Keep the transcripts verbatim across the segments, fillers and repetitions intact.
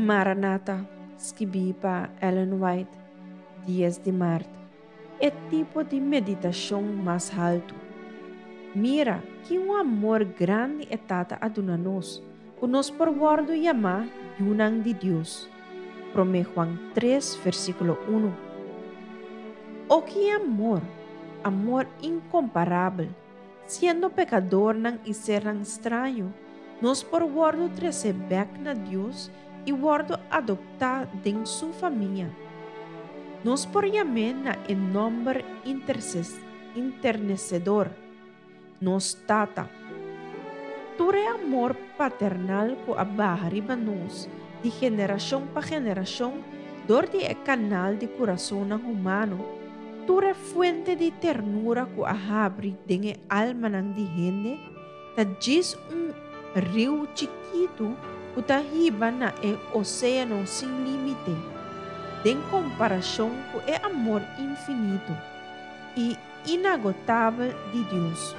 Maranata, escrita Ellen White, dez de março. É tipo de meditação mais alto. Mira que um amor grande é tata aduna nós, o nos por bordo chamar Yunang de Deus. Prome Juan três, versículo um. O que é amor? Amor incomparável. Sendo pecador não e ser estranho, nos por bordo receber na Deus e bordo adoptar em sua família. Nos por chamar na em nome internecedor. Nos tata. Ture amor paternal que abarra riba nos, de geração para geração, dor de é canal de coração humano. Ture fuente de ternura que abre de alma de gente, ta diz um rio chiquito que ta riba na é oceano sem limite. Em comparação com é amor infinito e inagotável de Deus.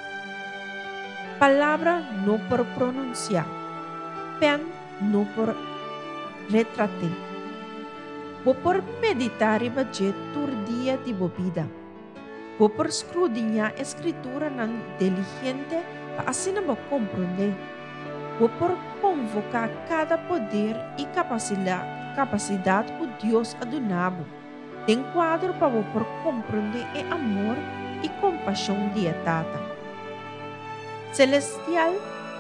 Palavra não por pronunciar, pen não por retratar. Vou por meditar e bater tur dia de bobida. Vou por escrudinhar a escritura não diligente para assim não compreender. Vou por convocar cada poder e capacidade, capacidade que Deus adunabo. Tem quadro para vou por compreender o amor e compaixão de etata. Celestial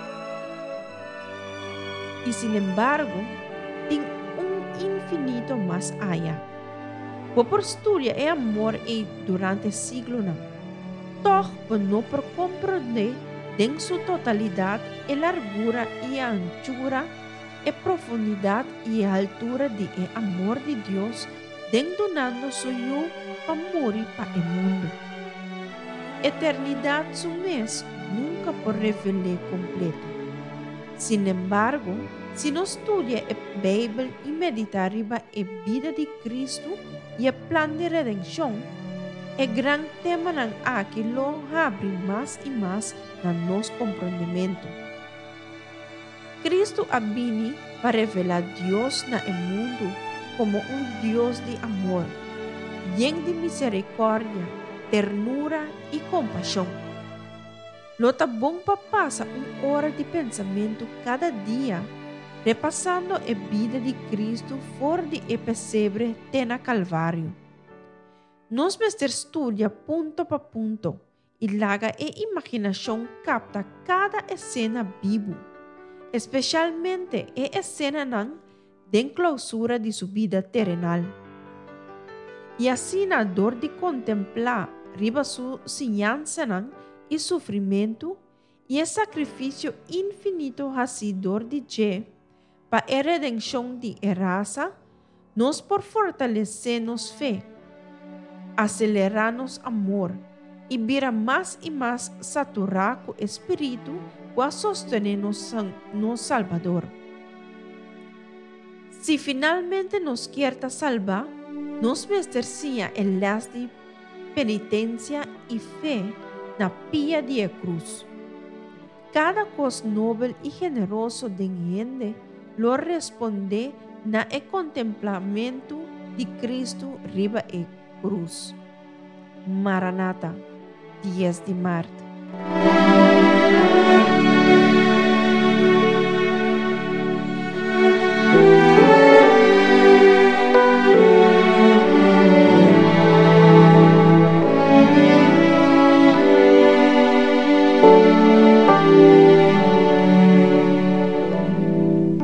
e, sin embargo, tem um infinito mais allá. Vou por estudar e amor e durante siglo não. Toch por não por compreender em sua totalidade a largura e a anchura, a profundidade e a altura de o amor de Deus, den donando suyo para morrer para o mundo. Eternidade su mês nunca por revelar completo. Sin embargo, se nós estudia a Bíblia e meditar riba a vida de Cristo e o plano de redenção, é grande tema não há que lo abre mais e mais no nosso compreendimento. Cristo abini para revelar Deus no mundo como um Deus de amor, lleno de misericórdia, ternura e compaixão. Lota bom para passar uma hora de pensamento cada dia, repassando a vida de Cristo fora de e pesebre na Calvário. Nos mestre estudia ponto para ponto e laga a imaginação capta cada cena vivo, especialmente a cena não de clausura de sua vida terrenal. E assim na dor de contemplar riba sua sinhança não e sofrimento e o sacrifício infinito racidor de Je para a redenção de raça, nos por fortalecer nos fé, acelerar nos amor e vira mais e mais saturar com o Espírito para sostener nos, nos Salvador. Se finalmente nos quer salvar, nos merecia el las de penitência e fé na pia de cruz. Cada coisa nobre e generoso de gente lo responde na e contemplamento de Cristo riba e cruz. Maranata, dez de março.